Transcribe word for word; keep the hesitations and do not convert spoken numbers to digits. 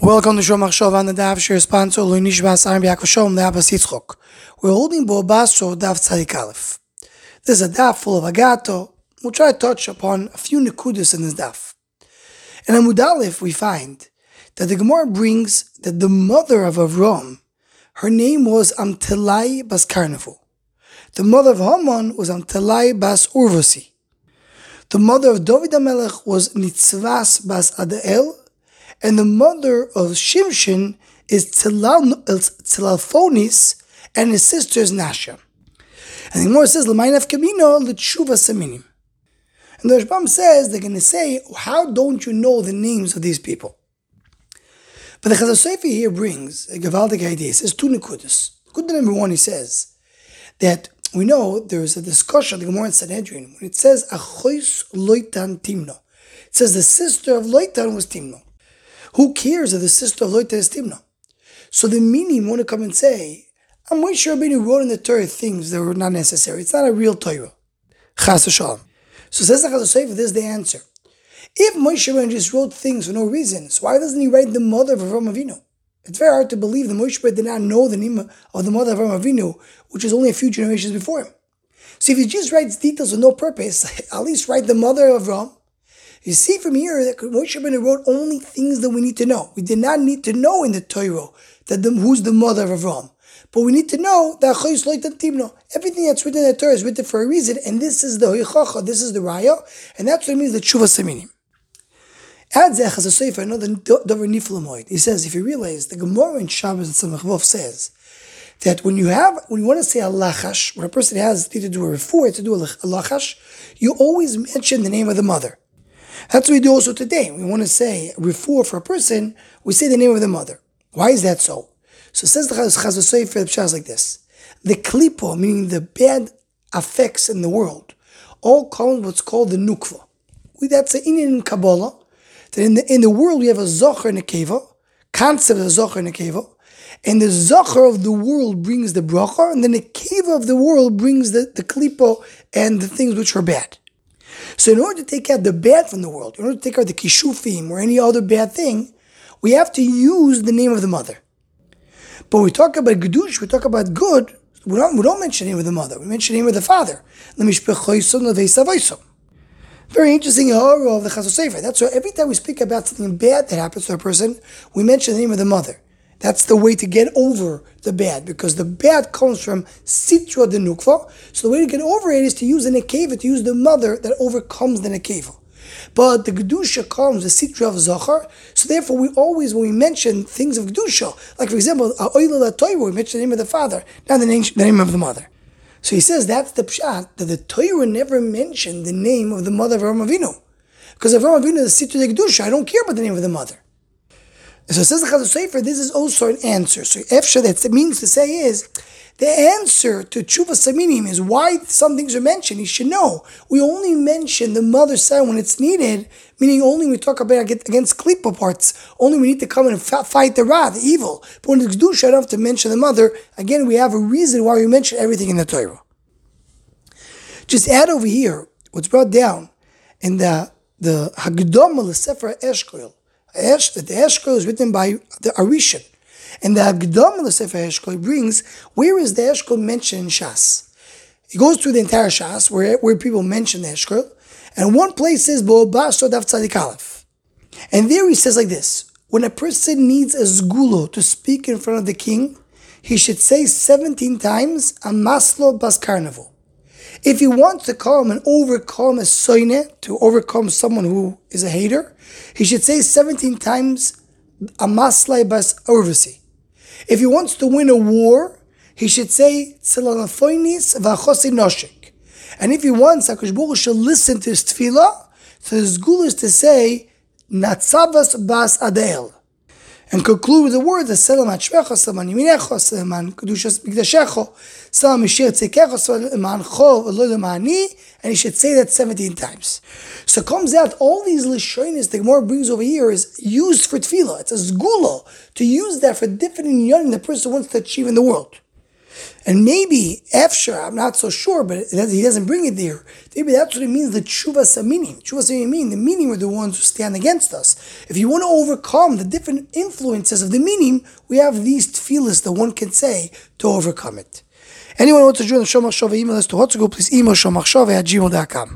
Welcome to Shom Achshov on the Daf Shir sponsor Lui Nishbas Aram Yaakov Shalom the Abbas Yitzchok. We're holding Bo Baso Daf Tzadik Aleph. This is a daf full of agato. We'll try to touch upon a few nekudas in this daf. In Amud Aleph we find that the Gemara brings that the mother of Avram, her name was Amtelai Bas Karnavu. The mother of Haman was Amtelai Bas Urvosi. The mother of David HaMelech was Nitzvas Bas Adael. And the mother of Shimshon is Tzilalphonis, and his sister is Nasha. And the Gemara says, L'maynaf kamino l'tshuva saminim. And the Rashbam says, they're going to say, how don't you know the names of these people? But the Chazal Sofer here brings a Gavaldik idea. He says two nekudas. Good number one, he says, that we know there is a discussion, the Gemara in Sanhedrin, when it says, Achois Loitan Timno. It says the sister of Loitan was Timno. Who cares if the sister of Loitan is Timna? So the meaning want to come and say, I'm quite sure Rabbeinu wrote in the Torah things that were not necessary. It's not a real Torah. Chas v'shalom. So says the Chazal Sofer, this is the answer. If Moshe Rabbeinu just wrote things for no reason, so why doesn't he write the mother of Avraham Avinu? It's very hard to believe that Moshe Rabbeinu did not know the name of the mother of Avraham Avinu, which is only a few generations before him. So if he just writes details with no purpose, at least write the mother of Avraham. You see from here that Moshe Rabbeinu wrote only things that we need to know. We did not need to know in the Torah that the, who's the mother of Avram. But we need to know that everything that's written in the Torah is written for a reason, and this is the hoichacha, this is the raya, and that's what it means the tshuva saminim. Adds Chazal Sofer another davar niflamoid. He says, if you realize, the Gemara in Shabbos and Samach Vov says that when you have, when you want to say a lachash, when a person has to do a refuah, to do a lachash, you always mention the name of the mother. That's what we do also today. We want to say refuah for a person, we say the name of the mother. Why is that so? So it says the Chazal Sofer, the pshas like this. The klipo, meaning the bad effects in the world, all come what's called the nukva. We, that's an in Kabbalah, that in the, in the world we have a zocher and a keva, concept of a zocher and a keva, and the zocher of the world brings the bracha, and then the keva of the world brings the, the klipo and the things which are bad. So in order to take out the bad from the world, in order to take out the kishufim or any other bad thing, we have to use the name of the mother. But when we talk about gedush, we talk about good, we don't, we don't mention the name of the mother, we mention the name of the father. Very interesting horror of the Chazal Sofer. That's why every time we speak about something bad that happens to a person, we mention the name of the mother. That's the way to get over the bad, because the bad comes from sitra de nukva. So the way to get over it is to use the nekeva, to use the mother that overcomes the nekeva. But the gedusha comes the sitra of zachar. So therefore, we always, when we mention things of gedusha, like for example, oila Torah, we mention the name of the father, not the name, the name of the mother. So he says that's the pshat, that the Torah never mentioned the name of the mother of Avraham Avinu, because Avraham Avinu is the sitra de gedusha. I don't care about the name of the mother. So it says the Chazal Sofer, this is also an answer. So efsha, that it means to say is, the answer to tshuva saminim is why some things are mentioned. You should know. We only mention the mother's side when it's needed, meaning only when we talk about against klipa parts, only we need to come and fight the ra, the evil. But when it's kedusha, I don't have to mention the mother. Again, we have a reason why we mention everything in the Torah. Just add over here what's brought down in the the Hagdama l'Sefer Eshkol. Esh, that the Eshkol is written by the Arishan. And the Hagdama l'Sefer Eshkol brings, where is the Eshkol mentioned in Shas? He goes through the entire Shas, where, where people mention the Eshkol, and one place says, Bo Baso Daf Tzadik Aleph. And there he says like this, when a person needs a zgulo to speak in front of the king, he should say seventeen times, Amaslo Bas Karnavu. If he wants to come and overcome a soine, to overcome someone who is a hater, he should say seventeen times, Amaslai Bas Urvasi. If he wants to win a war, he should say, Tzilalphonis V'achosi Noshik. And if he wants, HaKadosh Baruch Hu should listen to his tefillah, so his goal is to say, Natzavas Bas Adel. And conclude with the words, Selam HaShmecha, Selam HaYiminecha, Selam HaKadushas Mikdashecha, Selam HaMishir Tzikecha, Selam HaChov, Elohim HaAni, and he should say that seventeen times. So it comes out, all these Lishonis the Gemara brings over here is used for tefillah. It's a zgula, to use that for different inyanim the person wants to achieve in the world. And maybe, after, I'm not so sure, but he doesn't bring it there. Maybe that's what it means, the tshuva saminim. Tshuva saminim, the meaning are the ones who stand against us. If you want to overcome the different influences of the meaning, we have these tefillas that one can say to overcome it. Anyone who wants to join the Shomachshava email list to Hotzugo, please email shomachshava at gmail dot com.